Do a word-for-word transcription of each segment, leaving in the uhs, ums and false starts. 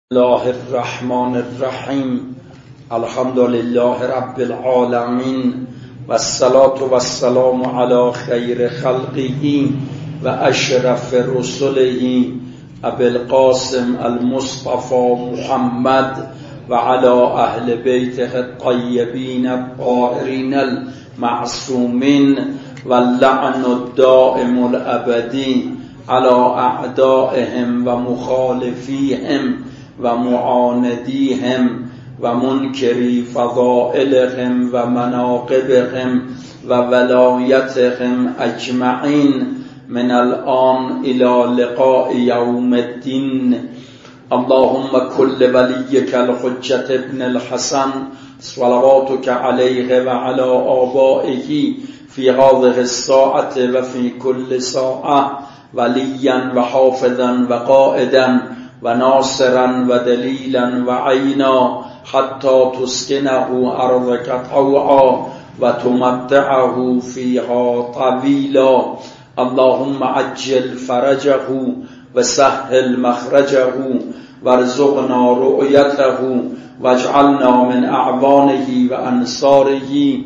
الله الرحمن الرحیم. الحمد لله رب العالمین و الصلاة و السلام علی خیر خلقه و اشرف رسله ابی القاسم المصطفى محمد و علی اهل بیته الطیبین الطاهرین المعصومین و اللعن الدائم الابدی على اعدائهم و مخالفیهم و معاندیهم و منکری فضائلهم و مناقبهم و ولایتهم اجمعین من الان الى لقاء یوم الدین. اللهم كل وليك الحجة ابن الحسن صلواتك عليه وعلى آبائه في هذه الساعة وفي كل ساعة وليا وحافظا وقائدا وناصرا ودليلا وعينا حتى تسكنه أرضك طوعا وتمتعه فيها طويلا. اللهم عجل فرجه وسهل مخرجه وارزقنا رؤيته واجعلنا من أعوانه وأنصاره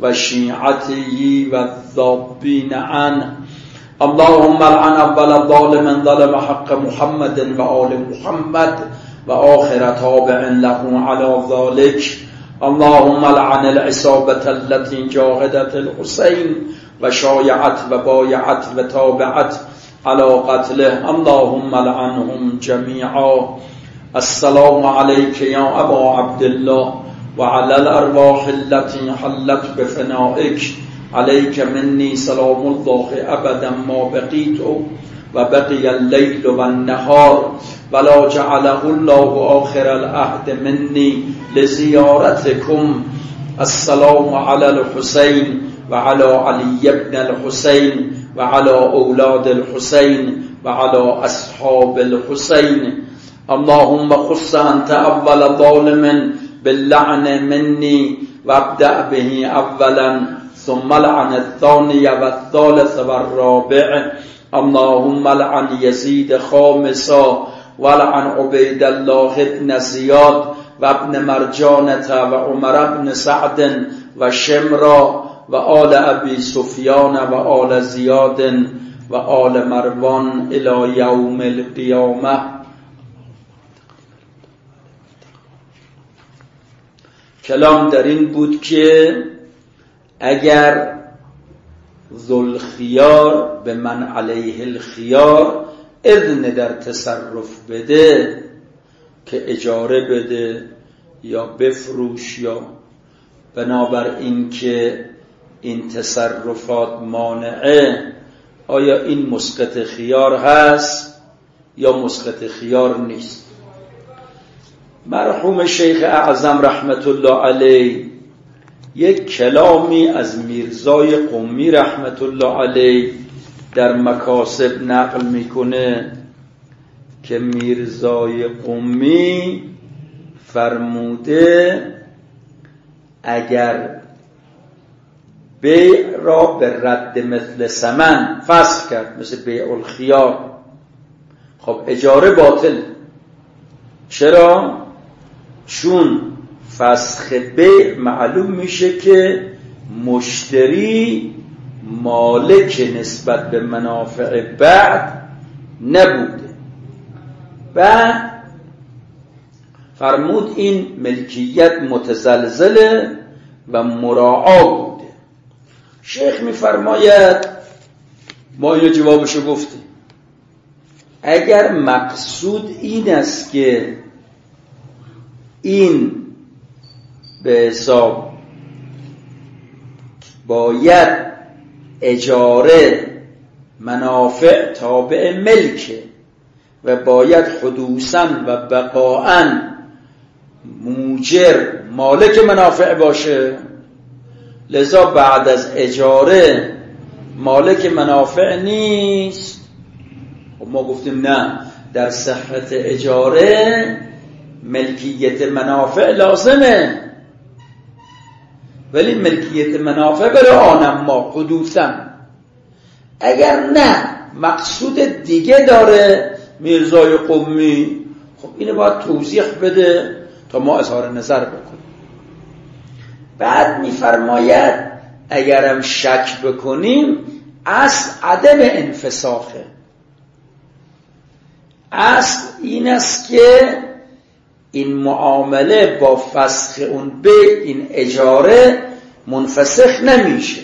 وشيعته والذابين عنه. اللهم لعن اول ظالم ظلم حق محمد و آل محمد و آخر تابع له على ذلك. اللهم لعن العصابة التي جاهدت الحسين و شایعت و بایعت و تابعت على قتله. اللهم لعنهم جميعا. السلام عليك يا ابا عبد الله وعلى الارواح التي حلت بفنائك. عليك مني سلام الله أبدا ما بقيت وبقي الليل والنهار ولا جعله الله آخر العهد مني لزيارتكم. السلام على الحسين وعلى علي بن الحسين وعلى أولاد الحسين وعلى أصحاب الحسين. اللهم خص أنت أول ظالم باللعن مني وابدأ به أولا ثم لعن الثاني والثالث والرابع. اللهم لعن يزيد خامسا ولعن عبيد الله بن زياد وابن مرجانة وعمر بن سعد وشمرا وآل أبي سفيان وآل زياد وآل مروان إلى يوم القيامة. کلام در این بود که اگر ذوالخیار به من علیه الخیار اذن در تصرف بده که اجاره بده یا بفروش یا بنابر این که این تصرفات مانعه، آیا این مسقط خیار هست یا مسقط خیار نیست؟ مرحوم شیخ اعظم رحمت الله علیه یک کلامی از میرزای قمی رحمت الله علیه در مکاسب نقل میکنه که میرزای قمی فرموده اگر بیع را به رد مثل ثمن فسخ کرد، مثل بیع الخیار، خب اجاره باطل. چرا؟ چون فسخ بیع معلوم میشه که مشتری مالک نسبت به منافع بعد نبوده و فرمود این ملکیت متزلزله و مراعا بوده. شیخ میفرماید ما اینو جوابشو گفتیم، اگر مقصود این است که این به حساب باید اجاره منافع تابع ملکه و باید حدوثاً و بقاءً موجر مالک منافع باشه، لذا بعد از اجاره مالک منافع نیست. خب ما گفتیم نه، در صحت اجاره ملکیت منافع لازمه، ولی ملکیت منافع برای آنم ما حدوثاً. اگر نه مقصود دیگه داره میرزای قمی، خب اینو باید توضیح بده تا ما اظهار نظر بکنیم. بعد میفرماید اگرم شک بکنیم اصل عدم انفساخه. اصل این است که این معامله با فسخ اون به این اجاره منفسخ نمیشه.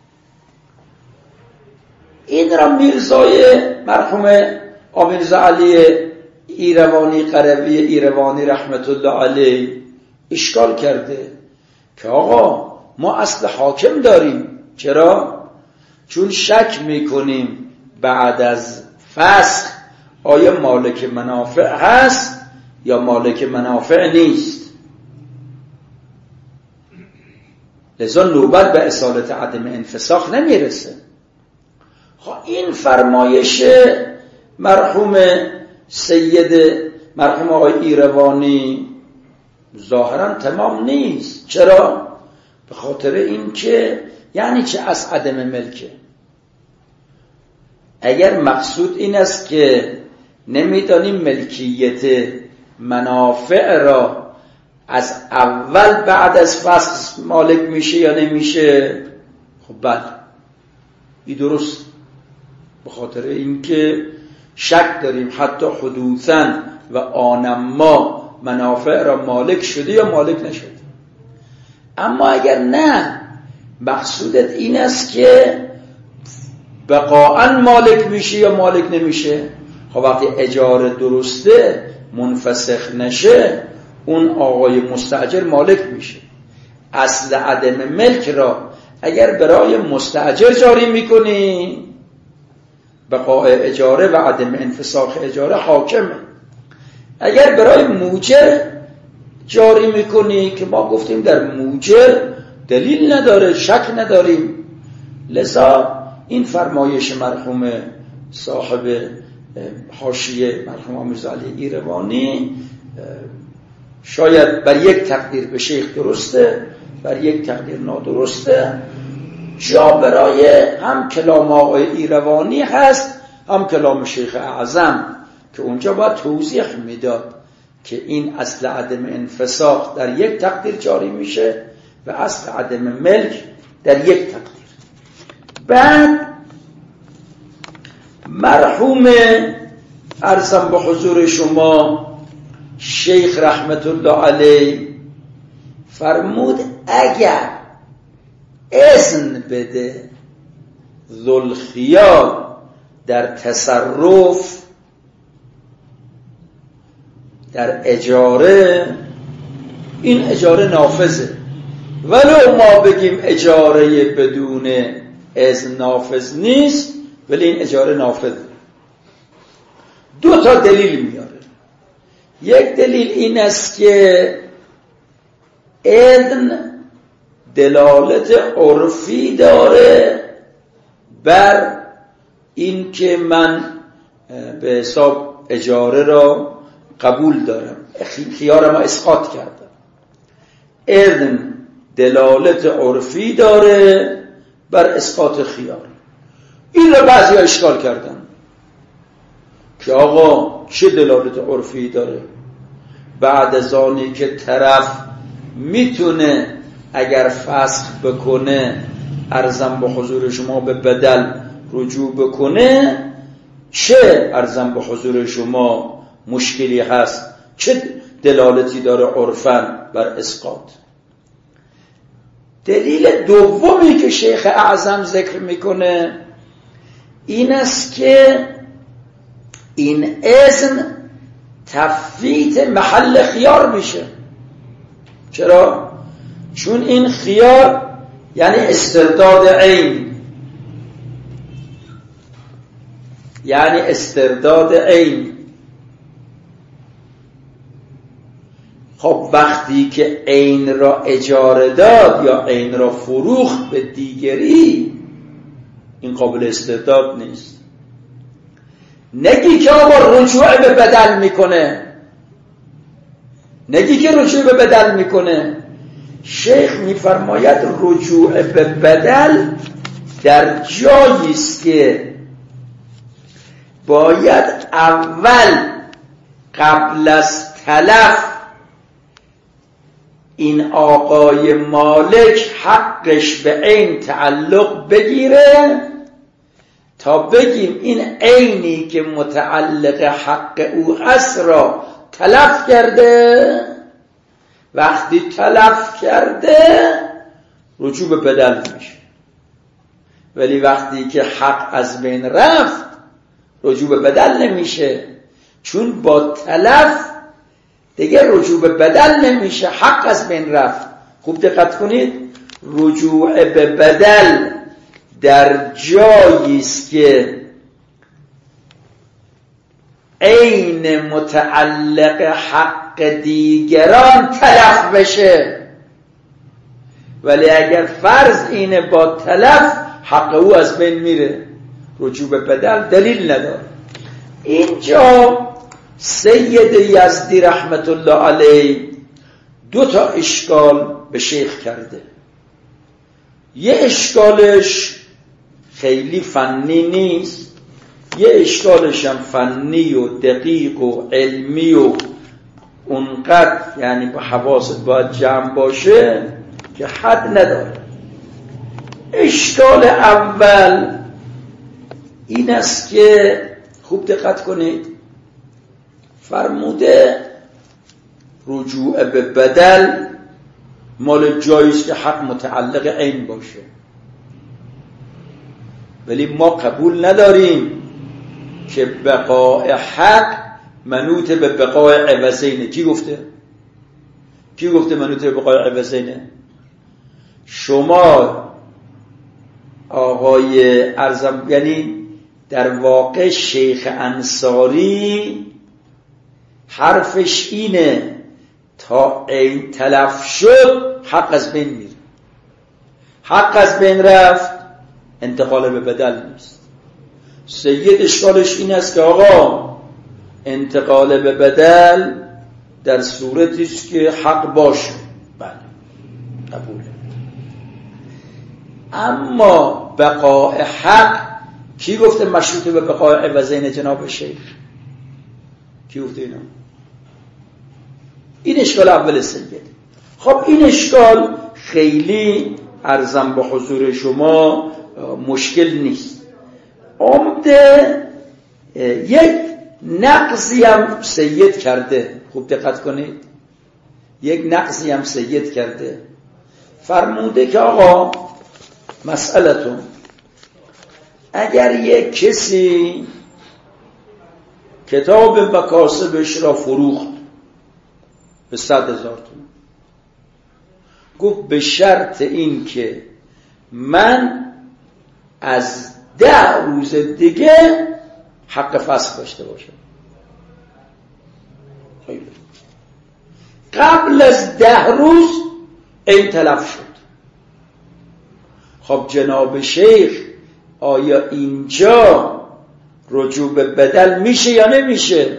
این را میرزای مرحوم آمیرزا علی ایروانی قروی ایروانی رحمت الله علیه اشکال کرده که آقا ما اصل حاکم داریم. چرا؟ چون شک میکنیم بعد از فسخ آیا مالک منافع هست یا مالک منافع نیست. لذا نوبت به اصالت عدم انفساخ نمیرسه. این فرمایش مرحوم سید مرحوم آقای ایروانی ظاهرا تمام نیست. چرا؟ به خاطر این که یعنی چه از عدم ملکه؟ اگر مقصود این است که نمیدانیم ملکیت منافع را از اول بعد از فسخ مالک میشه یا نمیشه، خب بله این درست. به خاطر اینکه شک داریم حتی حدوثاً و آنما منافع را مالک شده یا مالک نشده. اما اگر نه مقصودت این است که بقاعاً مالک میشه یا مالک نمیشه، خب وقتی اجاره درسته منفسخ نشه اون آقای مستاجر مالک میشه. اصل عدم ملک را اگر برای مستاجر جاری میکنی بقاء اجاره و عدم انفساخ اجاره حاکمه. اگر برای موجر جاری میکنی که ما گفتیم در موجر دلیل نداره شک نداریم، لذا این فرمایش مرحوم صاحب حاشیه مرحوم آمیرزا علی ایروانی شاید بر یک تقدیر به شیخ درسته بر یک تقدیر نادرسته. جا برای هم کلام آقای ایروانی هست هم کلام شیخ اعظم که اونجا باید توضیح میداد که این اصل عدم انفساخ در یک تقدیر جاری میشه و اصل عدم ملک در یک تقدیر. بعد مرحوم عرضم به حضور شما شیخ رحمت الله علیه فرمود اگر اذن بده ذوالخیار در تصرف در اجاره این اجاره نافذه، ولو ما بگیم اجاره بدون اذن نافذ نیست ولی این اجاره نافذه. دو تا دلیل میاره. یک دلیل این است که اذن دلالت عرفی داره بر این که من به حساب اجاره را قبول دارم، خیارم را اسقاط کردم. اذن دلالت عرفی داره بر اسقاط خیار. این را بعضی ها اشکال کردن که آقا چه دلالت عرفی داره؟ بعد از آنی که طرف میتونه اگر فسخ بکنه عرضم به حضور شما به بدل رجوع بکنه، چه عرضم به حضور شما مشکلی هست؟ چه دلالتی داره عرفاً بر اسقاط؟ دلیل دومی که شیخ اعظم ذکر میکنه این است که این اذن تفویت محل خیار میشه. چرا؟ چون این خیار یعنی استرداد عین، یعنی استرداد عین. خب وقتی که عین را اجاره داد یا عین را فروخت به دیگری این قابل استرداد نیست. نگی که آقا رجوع به بدل میکنه، نگی که رجوع به بدل میکنه. شیخ میفرماید رجوع به بدل در جایی است که باید اول قبل از تلف این آقای مالک حقش به عین تعلق بگیره تا بگیم این عینی که متعلق حق او هست را تلف کرده. وقتی تلف کرده رجوع به بدل میشه، ولی وقتی که حق از بین رفت رجوع به بدل نمیشه، چون با تلف دیگه رجوع به بدل نمیشه، حق از بین رفت. خوب دقت کنید، رجوع به بدل در جایی است که عین متعلق حق دیگران تلف بشه، ولی اگر فرض اینه با تلف حق او از بین میره، رجوع به بدل دلیل نداره. اینجا سید یزدی رحمت الله علیه دو تا اشکال به شیخ کرده. یه اشکالش خیلی فنی نیست، یه اشکالش هم فنی و دقیق و علمی و اونقدر یعنی با حواست باید جمع باشه که حد نداره. اشکال اول این است که خوب دقت کنید، فرموده رجوع به بدل مال جاییست که حق متعلق عین باشه، ولی ما قبول نداریم که بقای حق منوط به بقای عوضینه. کی گفته؟ کی گفته منوط به بقای عوضینه؟ شما آقای ارزم، یعنی در واقع شیخ انصاری حرفش اینه تا این تلف شد حق از بین میره، حق از بین رفت انتقال به بدل نیست. سید اشکالش این است که آقا انتقال به بدل در صورتی است که حق باشه، بله قبوله، اما بقای حق کی گفته مشروط به بقای عوضین جناب شیخ؟ کی گفته اینا؟ این اشکال اول سید. خب این اشکال خیلی عرضم به حضور شما مشکل نیست. عمده یک نقضی هم سید کرده، خوب دقت کنید، یک نقضی هم سید کرده. فرموده که آقا مسئلتون، اگر یک کسی کتاب مکاسبش را فروخت به صد هزار تومان، گفت به شرط این که من از ده روز دیگه حق فسخ داشته باشم. قبل از ده روز این تلف شد. خب جناب شیخ آیا اینجا رجوع به بدل میشه یا نمیشه؟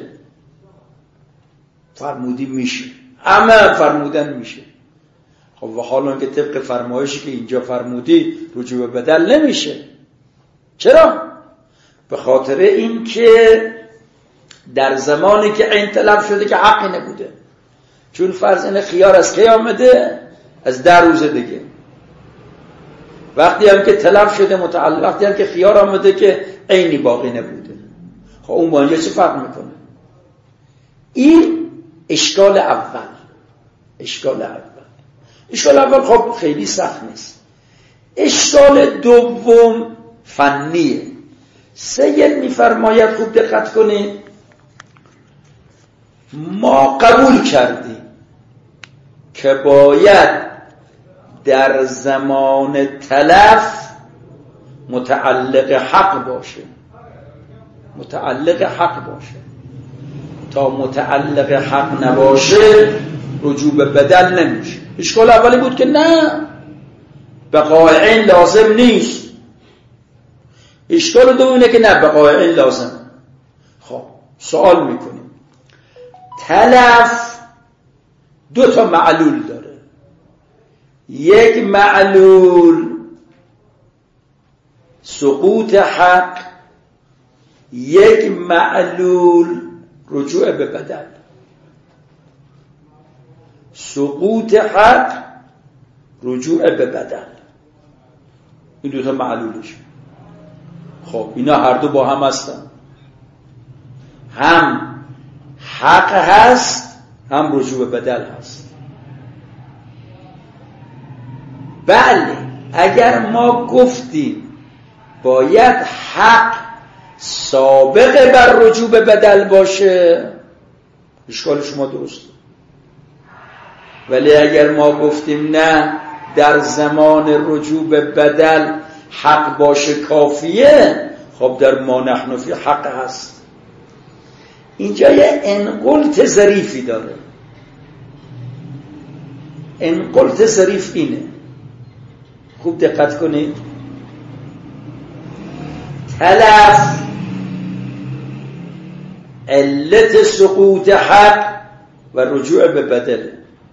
فرمودی میشه، همه فرمودن میشه. خب و حالا که طبق فرمایشی که اینجا فرمودی رجوع به بدل نمیشه، چرا؟ به خاطر این که در زمانی که این تلف شده که حقی نبوده، چون فرض این خیار از کی آمده؟ از ده روز دیگه. وقتی هم که تلف شده متعلق، وقتی هم که خیار آمده که عینی باقی نبوده. خب اون با اینجا چه فرق میکنه؟ این اشکال اول. اشکال اول اشکال اول خب خیلی سخت نیست. اشکال دوم فنیه. سید میفرماید، خوب دقت کنید، ما قبول کردیم که باید در زمان تلف متعلق حق باشه، متعلق حق باشه. تا متعلق حق نباشه رجوع به بدل نمیشه. اشکال اولی بود که نه، بقای عین لازم نیست. اشکال دوم اینه که نه، بقای عین لازم. خب سوال میکنیم، تلف دو تا معلول داره. یک معلول سقوط حق، یک معلول رجوع به بدل. سقوط حق رجوع به بدل. این دوتا معلولش. خب اینا هر دو با هم هستن، هم حق هست هم رجوع به بدل هست. بله اگر ما گفتیم باید حق سابقه بر رجوع به بدل باشه، اشکال شما درسته. ولی اگر ما گفتیم نه، در زمان رجوع به بدل حق باشه کافیه، خب در ما نحن فی حق هست. اینجا یه انقلت ظریفی داره. انقلت ظریف اینه، خوب دقت کنید. تلف علت سقوط حق و رجوع به بدل.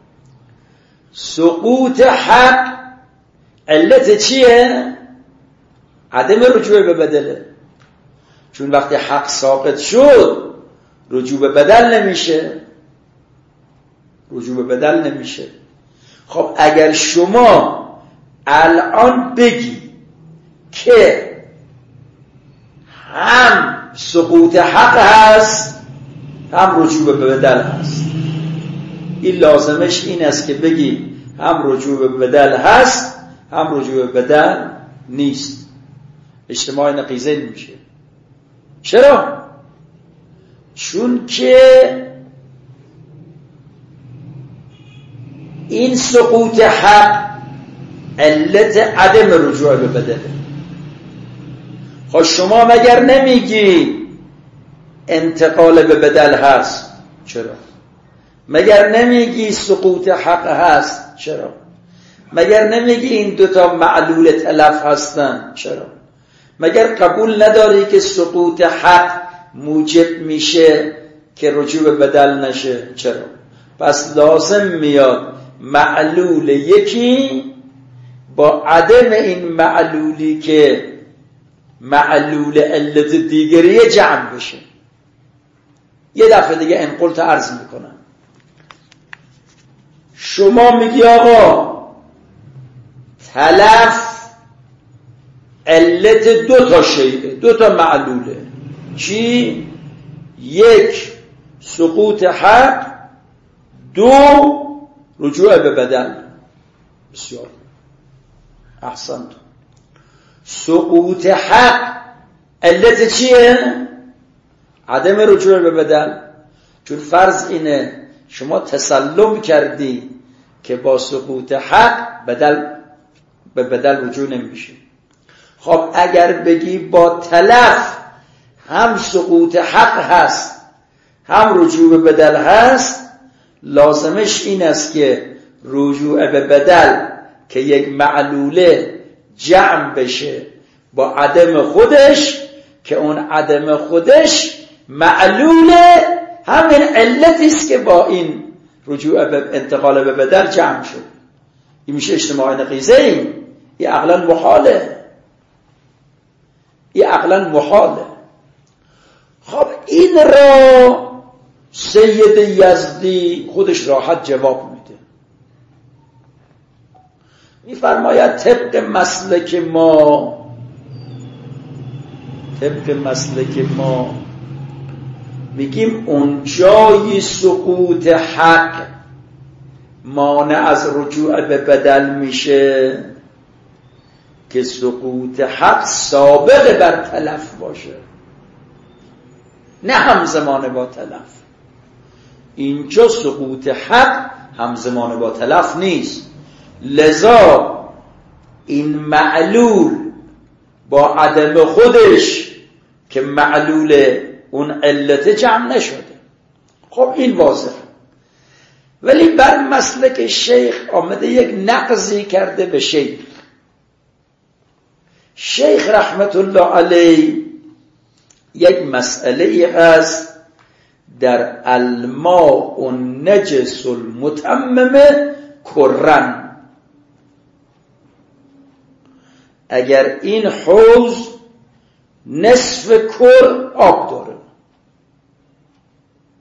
سقوط حق علت چیه؟ عدم رجوع به بدله. چون وقتی حق ساقط شد رجوع به بدل نمیشه، رجوع به بدل نمیشه. خب اگر شما الان بگی که هم سقوط حق هست هم رجوع به بدل هست، این لازمش این است که بگی هم رجوع به بدل هست هم رجوع به بدل نیست. اجتماع نقیضه نمیشه. چرا؟ چون که این سقوط حق علت عدم رجوع به بدله. خب شما مگر نمیگی انتقال به بدل هست؟ چرا؟ مگر نمیگی سقوط حق هست؟ چرا؟ مگر نمیگی این دوتا معلول تلف هستن؟ چرا؟ مگر قبول نداری که سقوط حق موجب میشه که رجوع به بدل نشه؟ چرا؟ پس لازم میاد معلول یکی با عدم این معلولی که معلول علت دیگری جمع بشه. یه دفعه دیگه انقلت عرض میکنم. شما میگی آقا تلف علت دو تا شیء، دو تا معلوله. چی؟ یک سقوط حق، دو رجوع به بدل. بسیار احسنت. سقوط حق علت چیه؟ عدم رجوع به بدل. چون فرض اینه شما تسلم کردی که با سقوط حق بدل به بدل رجوع نمیشه. خب اگر بگی با تلف هم سقوط حق هست هم رجوع به بدل هست، لازمش این است که رجوع به بدل که یک معلوله جمع بشه با عدم خودش، که اون عدم خودش معلوله همین علتی است که با این رجوع به انتقال به بدل جمع شد. این میشه اجتماع نقیضه. این این عقلا محاله، این عقلا محاله. خب این را سید یزدی خودش راحت جواب میده. میفرماید طبق مسلک ما، طبق مسلک ما میگیم اون جای سقوط حق مانع از رجوع به بدل میشه که سقوط حق سابق بر تلف باشه، نه همزمان با تلف. اینجا سقوط حق همزمان با تلف نیست، لذا این معلول با عدم خودش که معلول اون علت جمع نشده. خب این واضحه. ولی بر مسلک شیخ آمده یک نقضی کرده به شیخ. شیخ رحمت الله علیه یک مسئله ای هست در الماء النجس المتمم کرن. اگر این حوض نصف کر آب داره،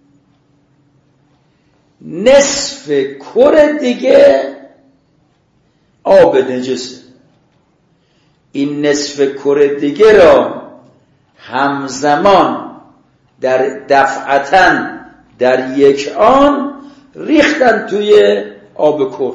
نصف کره دیگه آب نجسه. این نصف کره دیگه را همزمان در دفعتاً در یک آن ریختن توی آب کر.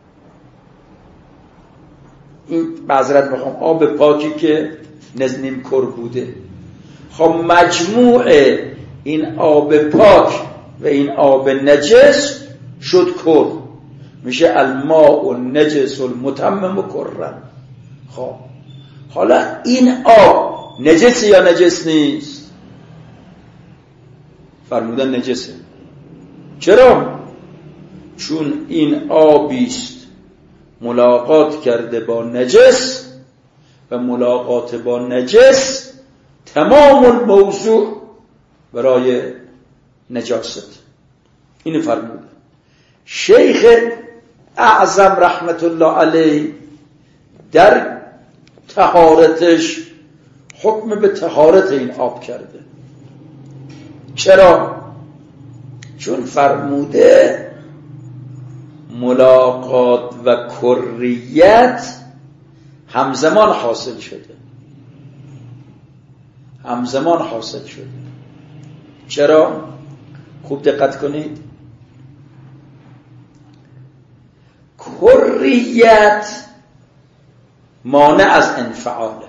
این معذرت میخوام آب پاکی که نیم کر بوده. خب مجموع این آب پاک و این آب نجس شد کر، میشه الماء النجس المتمم کرن. خب حالا این آب نجس یا نجس نیست؟ فرمودن نجسه. چرا؟ چون این آبیست ملاقات کرده با نجس و ملاقات با نجس تمام الموضوع برای نجاست. اینو فرمود شیخ اعظم رحمت الله علیه در طهارتش حکم به طهارت این آب کرده. چرا؟ چون فرموده ملاقات و کریت همزمان حاصل شده، همزمان حاصل شده. چرا؟ خوب دقت کنید. کریت مانع از انفعاله،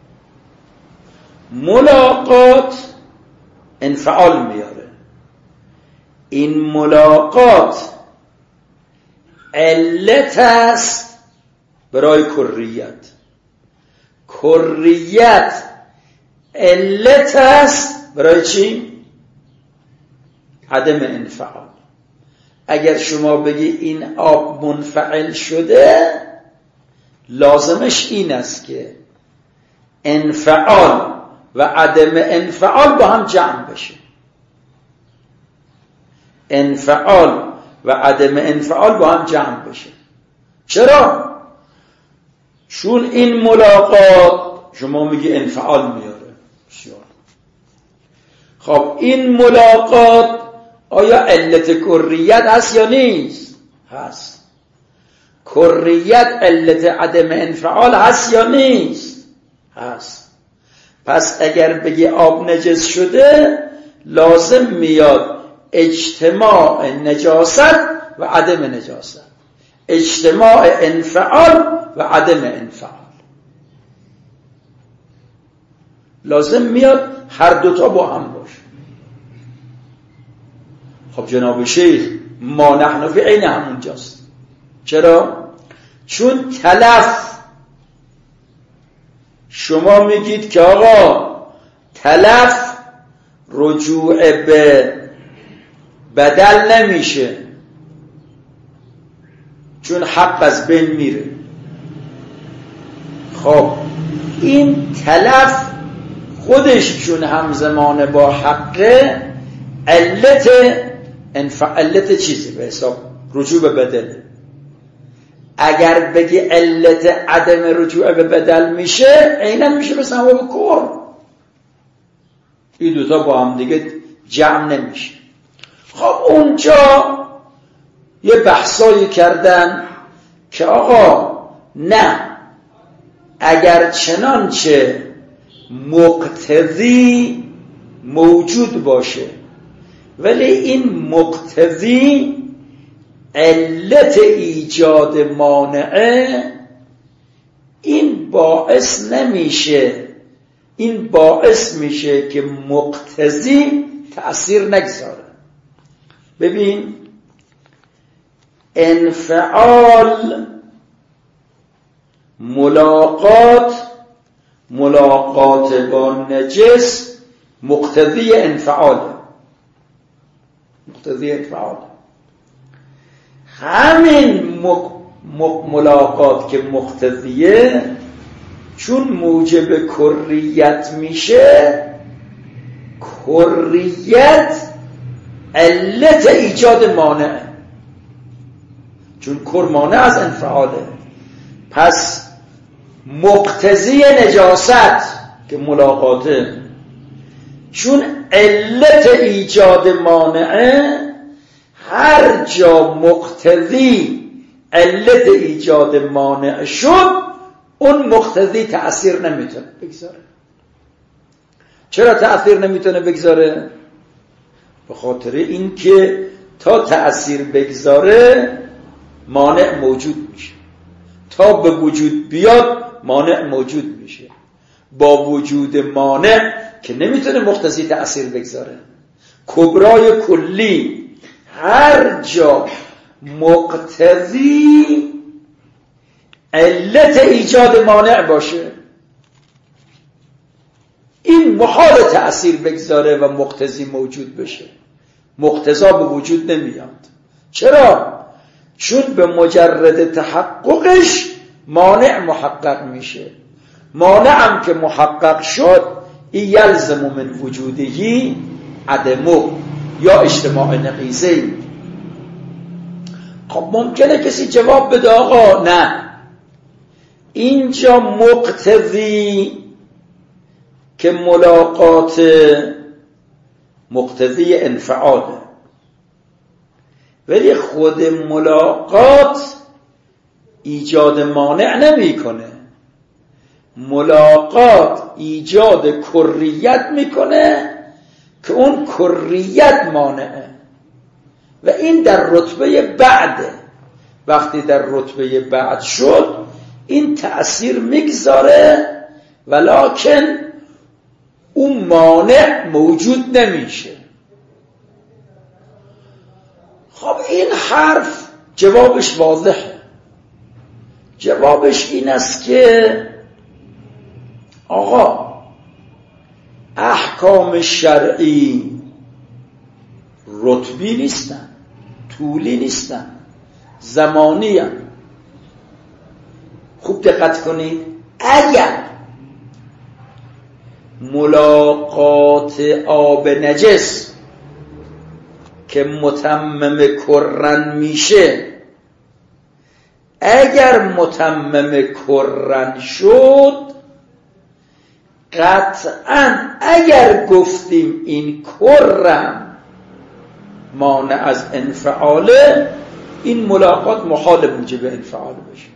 ملاقات انفعال میاره. این ملاقات علت است برای کریت، کریت علت است برای چی؟ عدم انفعال. اگر شما بگی این آب منفعل شده، لازمش این است که انفعال و عدم انفعال با هم جمع بشه. انفعال و عدم انفعال با هم جمع بشه. چرا؟ چون این ملاقات شما میگی انفعال میاره. خب این ملاقات آیا علت کریت هست یا نیست؟ هست. کریت علت عدم انفعال هست یا نیست؟ هست. پس اگر بگی آب نجس شده، لازم میاد اجتماع نجاست و عدم نجاست، اجتماع انفعال و عدم انفعال. لازم میاد هر دوتا با هم باشه. خب جناب شیخ ما نحن فی عین همونجاست. چرا؟ چون تلف، شما میگید که آقا تلف رجوع به بدل نمیشه چون حق از بین میره. خب این تلف خودش چون همزمان با حقه، علت علت چیزی به حساب رجوع به بدله. اگر بگی علت عدم رجوع به بدل میشه، عیناً میشه به ثواب کر. این دوتا با هم دیگه جمع نمیشه. خب اونجا یه بحثایی کردن که آقا نه، اگر چنانچه مقتضی موجود باشه ولی این مقتضی علت ایجاد مانعه، این باعث نمیشه، این باعث میشه که مقتضی تأثیر نگذاره. ببین انفعال ملاقات ملاقات با نجس مقتضی انفعال، مقتضی انفعال. همین ملاقات که مقتضیه، چون موجب کریت میشه، کریت علت ایجاد مانع، چون کر مانع از انفعاله. پس مقتضی نجاست که ملاقاته، چون علت ایجاد مانعه، هر جا مقتضی علت ایجاد مانع شد اون مقتضی تأثیر نمیتونه بگذاره. چرا تأثیر نمیتونه بگذاره؟ به خاطر این که تا تأثیر بگذاره مانع موجود میشه، تا به وجود بیاد مانع موجود میشه. با وجود مانع که نمیتونه مقتضی تأثیر بگذاره. کبرای کلی هر جا مقتضی علت ایجاد مانع باشه این محال تأثیر بگذاره و مقتضی موجود بشه. مقتضا به وجود نمیاد. چرا؟ چون به مجرد تحققش مانع محقق میشه. مانع هم که محقق شد این یلزم من وجودهی عدمو یا اجتماع نقیضه. خب ممکنه کسی جواب بده آقا نه، اینجا مقتضی که ملاقات مقتضی انفعاله، ولی خود ملاقات ایجاد مانع نمی کنه. ملاقات ایجاد کریت میکنه که اون کریت مانعه و این در رتبه بعده. وقتی در رتبه بعد شد این تأثیر میگذاره ولکن اون مانع موجود نمیشه. خب این حرف جوابش واضحه. جوابش این است که آقا احکام شرعی رتبی نیستن، طولی نیستن، زمانی هم. خوب دقت کنید، اگر ملاقات آب نجس که متمم کرن میشه، اگر متمم کرن شد قطعا اگر گفتیم این کرم مانع از انفعاله، این ملاقات محال موجب انفعال بشه.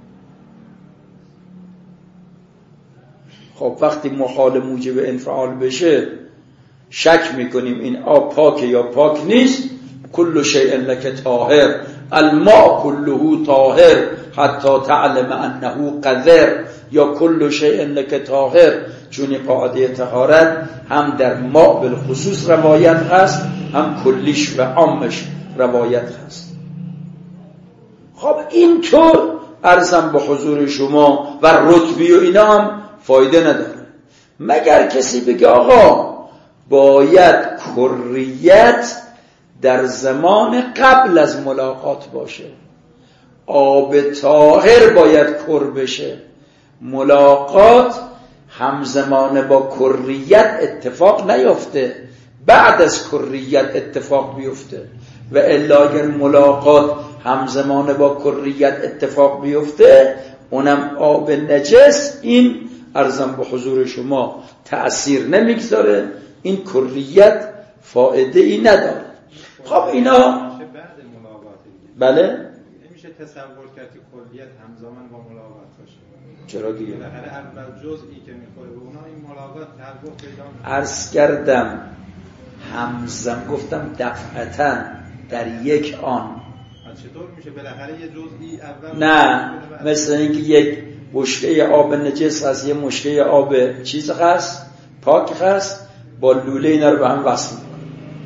خب وقتی محال موجب انفعال بشه شک میکنیم این آب پاک یا پاک نیست. کل شیء لک طاهر الماء كله طاهر حتی تعلم انه قذر، یا کل شیء لک طاهر، چون قاعده طهارت هم در ماء بالخصوص روایت هست، هم کلیش و عامش روایت هست. خب اینطور عرضم به حضور شما و رتبی و اینا هم فایده نداره، مگر کسی بگه آقا باید کریت در زمان قبل از ملاقات باشه، آب طاهر باید کر بشه، ملاقات همزمان با کریت اتفاق نیفته، بعد از کریت اتفاق بیفته. و الا اگر ملاقات همزمان با کریت اتفاق بیفته اونم آب نجس، این عرضم به حضور شما تأثیر نمیگذاره، این کریت فایده ای نداره. خب اینا بله نمیشه تصور کرد که کلیت همزمان با ملاقات باشه. چرا دیگه؟ بالاخره اول جزئی که میخوره به اونا این ملاقات تحقق پیدا میکنه. عرض کردم همزمان، گفتم دفعتاً در یک آن. چطور میشه بالاخره یه جزئی اول؟ نه مثل اینکه یک مشکه آب نجس از یه مشکه آب چیز هست پاک هست، با لوله اینا رو به هم وصل میکنه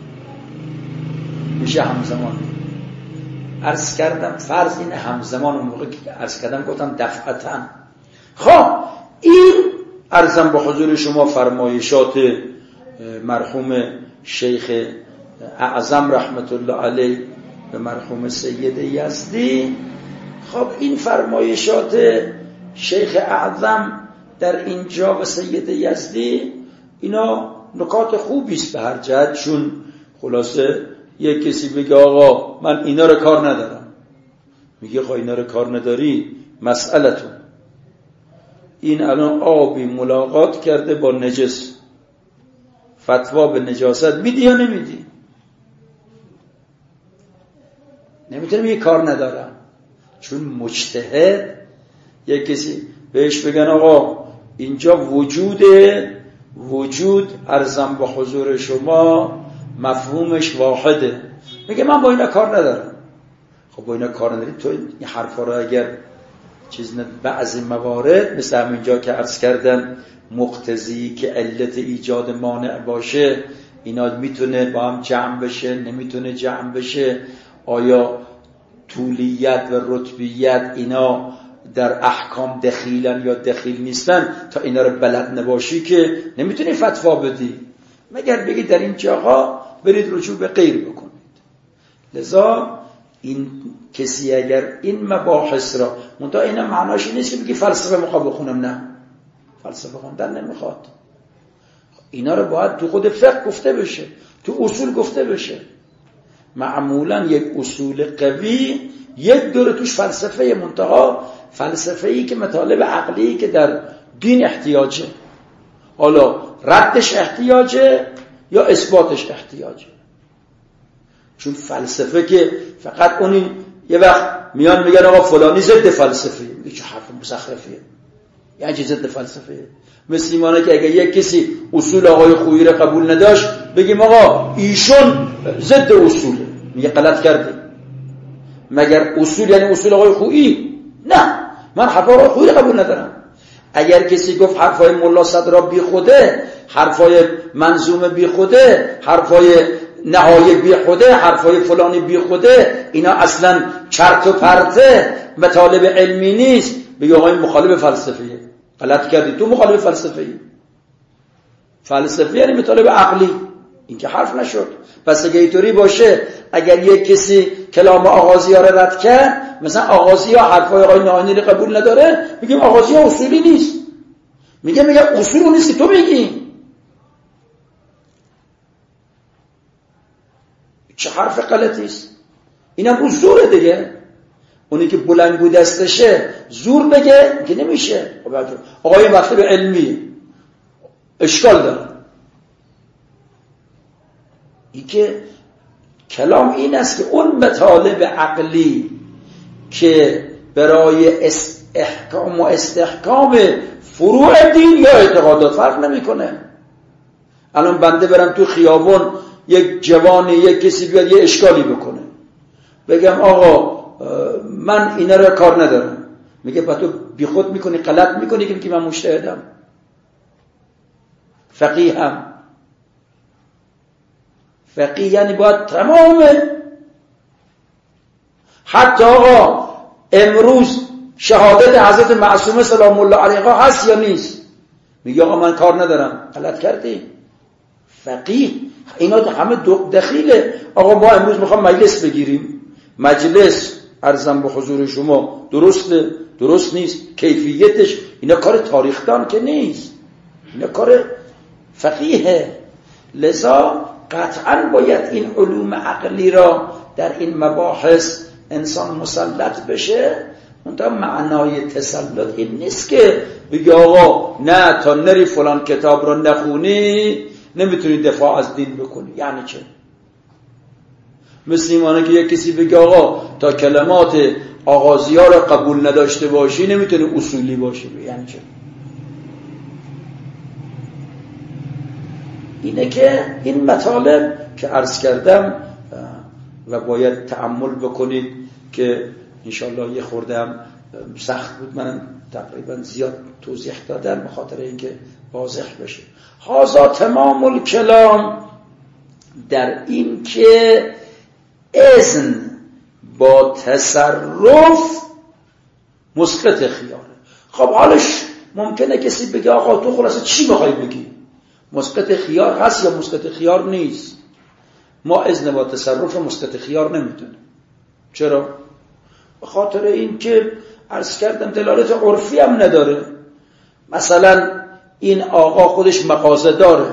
میشه همزمان. عرض کردم فرض این همزمان، اون موقع که عرض کردم گفتم دفعتاً. خب این عرضم به حضور شما فرمایشات مرحوم شیخ اعظم رحمت الله علیه به مرحوم سید یزدی. خب این فرمایشات شیخ اعظم در اینجا و سید یزدی اینا نکات خوبی است به هر جهت، چون خلاصه یک کسی بگه آقا من اینا رو کار ندارم، میگه خب اینا رو کار نداری مسئلتون. این الان آبی ملاقات کرده با نجس، فتوا به نجاست میدی یا نمیدی؟ نمیتونه بگه کار ندارم، چون مجتهد یک کسی بهش بگن آقا اینجا وجود وجود ارزم با حضور شما مفهومش واحده، میگه من با اینا کار ندارم. خب با اینا کار نداری، تو این حرفا رو اگر چیز نه، بعضی موارد مثل همینجا که عرض کردم مقتضی که علت ایجاد مانع باشه، اینا میتونه با هم جمع بشه، نمیتونه جمع بشه، آیا طولیت و رتبیت اینا در احکام دخیلن یا دخیل نیستن، تا اینا رو بلد نباشی که نمیتونی فتوا بدی، مگر بگی در این جاها برید رجوع به غیر بکنید. لذا این کسی اگر این مباحث را منتها اینا معناش نیست که بگی فلسفه میخواد بخونم، نه، فلسفه خوندن نمیخواد. اینا رو باید تو خود فقه گفته بشه، تو اصول گفته بشه. معمولا یک اصول قوی یک دوره توش فلسفه، منتها فلسفه‌ای که مطالب عقلی که در دین احتیاجه، حالا ردش احتیاجه یا اثباتش احتیاجه. چون فلسفه که فقط اونی یه وقت میان میگن آقا فلانی ضد فلسفه، میگه چه حرف مزخرفیه، یعنی چه ضد فلسفه؟ مثل ایمانه که اگه یک کسی اصول آقای خویی رو قبول نداشت بگیم آقا ایشون ضد اصوله، میگه غلط کردی. مگر اصول یعنی اصول آقای خویی؟ نه، من حرف آقای خویی رو قبول ندارم. اگر کسی گفت حرفای ملا صدرا بی خوده، حرفای منظوم بی خوده، حرفای نهایی بی خوده، حرفای فلانی بی خوده، اینا اصلا چرت و پرته، مطالب علمی نیست، بگی آقای مخالف فلسفیه، غلط کردی، تو مخالف فلسفه‌ای. فلسفه یعنی مطالب عقلی، این که حرف نشد. پس اگه اینطوری باشه، اگر یک کسی کلام آغازی‌ها رو رد کرد، مثلا آغازی‌ها حرفای آقای ناینی رو قبول نداره، میگیم آغازی‌ها اصولی نیست، میگه میگه اصول نیست که تو میگی. چه حرف غلطی است. اینم رو زوره دیگه. اونی که بلنگو دستشه زور بگه که نمیشه. آقای مطلب علمی اشکال داره. این که کلام این است که اون مطالب عقلی که برای احکام و استحکام فروع دین یا اعتقادات فرق نمیکنه. الان بنده برم تو خیابون، یک جوانی یک کسی بیاد یه اشکالی بکنه، بگم آقا من اینا رو کار ندارم، میگه با تو بی خود میکنی، غلط میکنی که من مجتهدم، فقیه هم. فقیه یعنی باید تمامه. حتی آقا امروز شهادت حضرت معصومه سلام الله علیها هست یا نیست، میگه آقا من کار ندارم، غلط کردی. فقیه اینا همه دخیله. آقا ما امروز میخوام مجلس بگیریم، مجلس ارزم به حضور شما درسته درست نیست، کیفیتش، اینا کار تاریخدان که نیست، اینا کار فقیه. لذا قطعا باید این علوم عقلی را در این مباحث انسان مسلط بشه. منتها معنای تسلط این نیست که بگی آقا نه تا نری فلان کتاب را نخونی نمیتونی دفاع از دین بکنی. یعنی چه؟ مثل ایمانه که یک کسی بگه آقا تا کلمات آغازی ها را قبول نداشته باشی نمیتونی اصولی باشی. یعنی چه؟ اینه که این مطالب که عرض کردم و باید تأمل بکنید که انشاءالله یه خوردم سخت بود، من تقریبا زیاد توضیح دادم به خاطر اینکه واضح بشه. هذا تمام الکلام در این که اذن با تصرف مسقط خیاره. خب حالش ممکنه کسی بگه آقا تو خلاصه چی بخوای بگی؟ مسقط خیار هست یا مسقط خیار نیست؟ ما اذن با تصرف مسقط خیار نمیدونیم. چرا؟ به خاطر این که عرض کردم دلالت عرفی هم نداره. مثلا این آقا خودش مغازه داره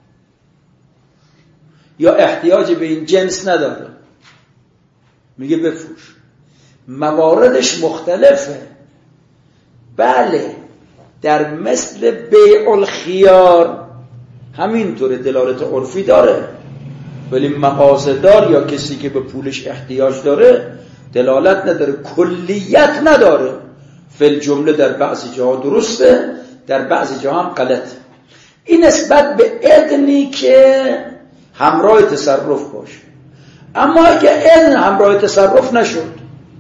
یا احتیاج به این جنس نداره، میگه بفروش. مواردش مختلفه. بله در مثل بیع الخیار همینطوره، دلالت عرفی داره، ولی مغازه دار یا کسی که به پولش احتیاج داره دلالت نداره، کلیت نداره. فل جمله در بعضی جاها درسته، در بعضی جاها هم غلطه. این نسبت به اذنی که همراه تصرف باشه. اما اگه اذن همراه تصرف نشد،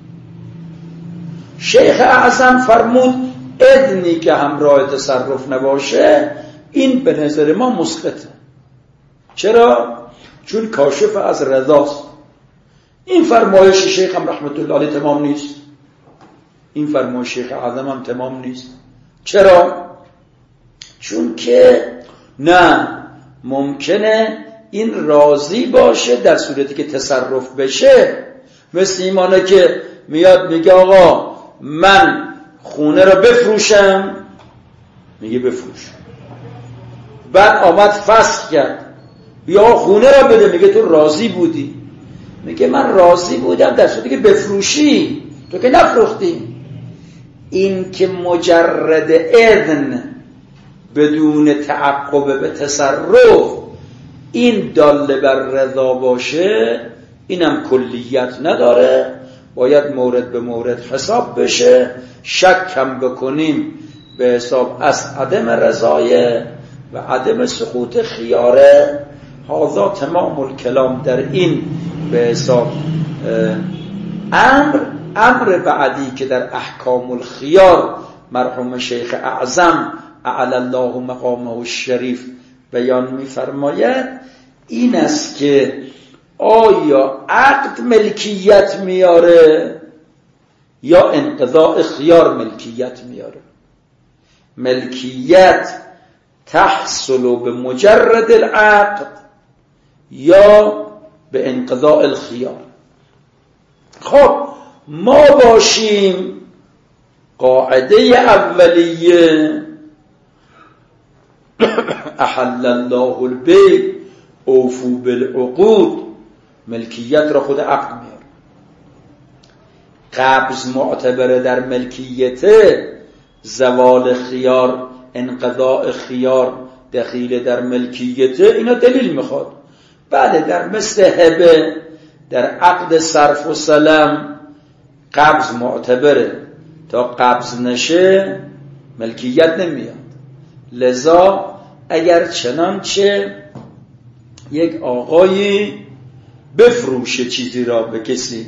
شیخ اعظم فرمود اذنی که همراه تصرف نباشه این به نظر ما مسقطه. چرا؟ چون کاشف از رضاست. این فرمایش شیخ هم رحمت الله علیه تمام نیست، این فرمایش شیخ اعظم هم تمام نیست. چرا؟ چون که نه، ممکنه این راضی باشه در صورتی که تصرف بشه. مثل ایمانه که میاد میگه آقا من خونه را بفروشم، میگه بفروش. بعد آمد فسخ کرد، یا خونه را بده، میگه تو راضی بودی. میگه من راضی بودم در صورتی که بفروشی، تو که نفروختی. این که مجرد اذن بدون تعقب به تصرف این داله بر رضا باشه، اینم کلیت نداره، باید مورد به مورد حساب بشه. شک هم بکنیم به حساب از عدم رضایه و عدم سقوط خیاره. هذا تمام الکلام در این به حساب امر. امر بعدی که در احکام الخیار مرحوم شیخ اعظم اعلی الله مقامه الشریف بیان می‌فرماید این است که آیا عقد ملکیت میاره یا انقضاء خیار ملکیت میاره. ملکیت تحصل به مجرد العقد یا به انقضاء الخیار. خب ما باشیم قاعده اولیه احل الله البیع اوفو بالعقود، ملکیت را خود عقد میاره. قبض معتبره در ملکیت، زوال خیار، انقضاء خیار دخیل در ملکیت، اینا دلیل میخواد. بله در مثل هبه، در عقد صرف و سلم قبض معتبره، تا قبض نشه ملکیت نمیاد. لذا اگر چنانچه یک آقایی بفروشه چیزی را به کسی،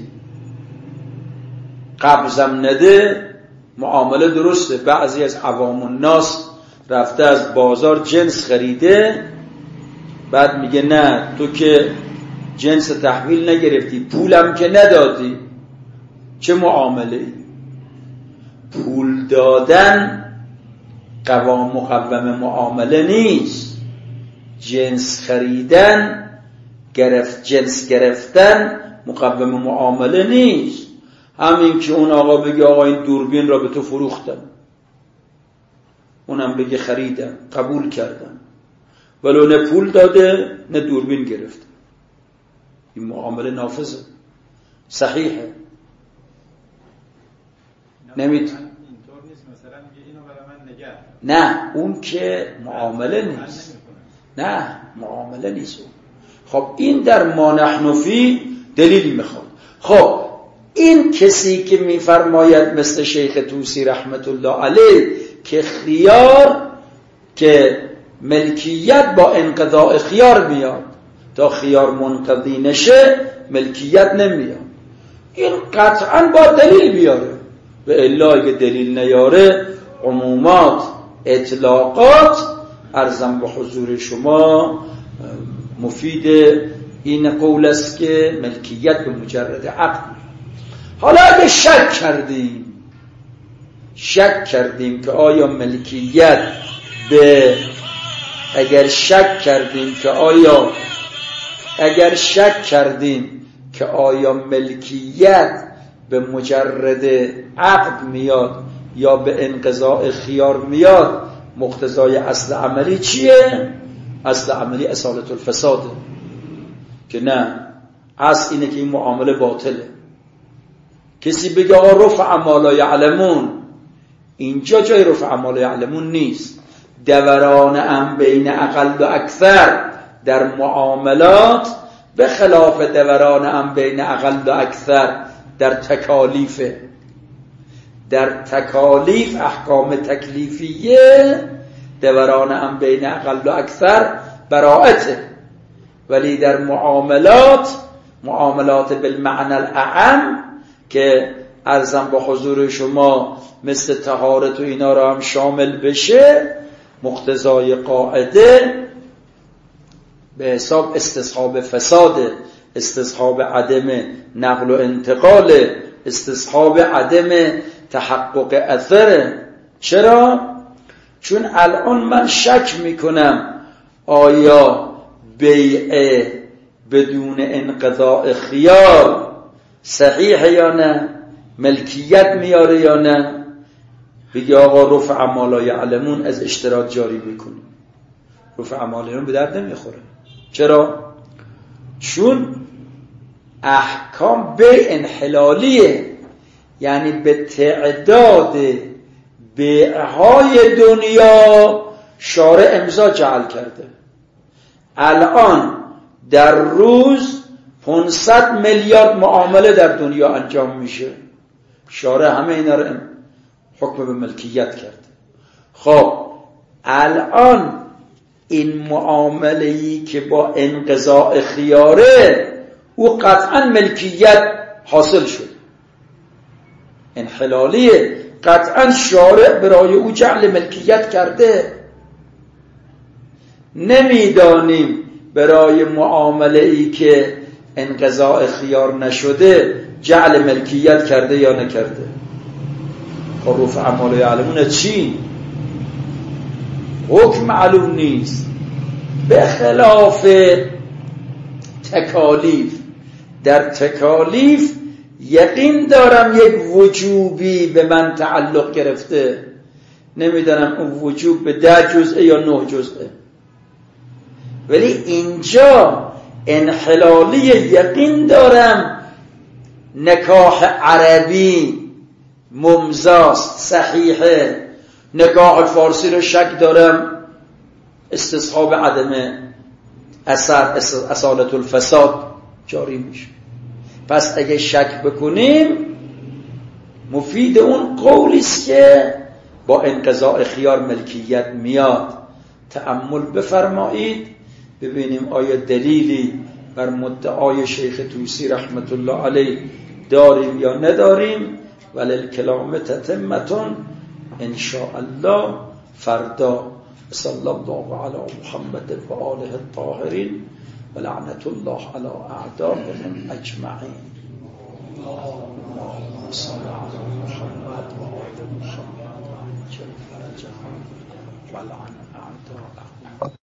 قبضم نده، معامله درسته. بعضی از عوام الناس رفته از بازار جنس خریده، بعد میگه نه تو که جنس تحویل نگرفتی، پولم که ندادی، چه معامله ای؟ پول دادن قوام مقوم معامله نیست. جنس خریدن، گرفت جنس گرفتن مقوم معامله نیست. همین که اون آقا بگه آقا این دوربین را به تو فروختم، اونم بگه خریدم، قبول کردم، ولو نه پول داده نه دوربین گرفته، این معامله نافذه، صحیحه. نمید اینطور نیست مثلا میگه اینو برای من نگه. نه اون که معامله نیست، نه معامله نیست. خب این در ما نحن فی دلیل میخواد. خب این کسی که میفرماید مثل شیخ طوسی رحمت الله علیه که خیار، که ملکیت با انقضاء خیار میاد، تا خیار منقضی نشه ملکیت نمیاد، این قطعا با دلیل بیاره. و الا اگه دلیل نیاره عمومات اطلاقات ارزم به حضور شما مفید این قول است که ملکیت به مجرد عقد. حالا اگه شک کردیم شک کردیم که آیا ملکیت به اگر شک کردیم که آیا اگر شک کردیم که آیا ملکیت به مجرد عقد میاد یا به انقضاء خیار میاد، مقتضای اصل عملی چیه؟ اصل عملی اصالت الفساده، که نه، اصل اینه که این معامله باطله. کسی بگه آقا رفع ما لا یعلمون، اینجا جای رفع ما لا یعلمون نیست. دوران ام بین اقل و اکثر در معاملات به خلاف دوران ام بین اقل و اکثر در تکالیف در تکالیف احکام تکلیفیه دوران هم بین اقل و اکثر براءته، ولی در معاملات معاملات بالمعنى الاعم که عرضم با حضور شما مثل طهارت و اینا را هم شامل بشه، مقتضای قاعده به حساب استصحاب فساد، استصحاب عدم نقل و انتقال، استصحاب عدم تحقق اثر. چرا؟ چون الان من شک میکنم آیا بیع بدون انقضاء خیار صحیح یا نه، ملکیت میاره یا نه. بگی آقا رفع ما لا یعلمون از اشتراط جاری بکنیم، رفع ما لا یعلمون به درد نمیخوره. چرا؟ چون احکام بیع انحلالیه، یعنی به تعداد بیعهای دنیا شارع امضا جعل کرده. الان در روز پانصد میلیارد معامله در دنیا انجام میشه، شارع همه اینا رو حکم به ملکیت کرده. خب الان این معامله‌ای که با انقضاء خیاره او قطعا ملکیت حاصل شد، انحلالیه، قطعا شارع برای او جعل ملکیت کرده. نمیدانیم برای معامله‌ای که انقضاء خیار نشده جعل ملکیت کرده یا نکرده. خروف اعمال یعلمون چی؟ حکم معلوم نیست. به خلاف تکالیف، در تکالیف یقین دارم یک وجوبی به من تعلق گرفته، نمیدانم اون وجوب به ده جزءه یا نه جزءه، ولی اینجا انحلالی یقین دارم نکاح عربی ممزاست، صحیحه. نکاح فارسی رو شک دارم، استصحاب عدم اثر اصالت الفساد جاری میشه. پس اگه شک بکنیم مفید اون قولی است که با انقضاء خیار ملکیت میاد. تأمل بفرمایید ببینیم آیا دلیلی بر مدعای شیخ طوسی رحمت الله علیه داریم یا نداریم. وللکلام تتمتون ان شاء الله فردا. صلی الله علی محمد و آله الطاهرین و لعنت الله علی اعدائهم اجمعین. اللهم صل علی محمد و آل محمد و عجل فرجهم و لعن اعدائهم.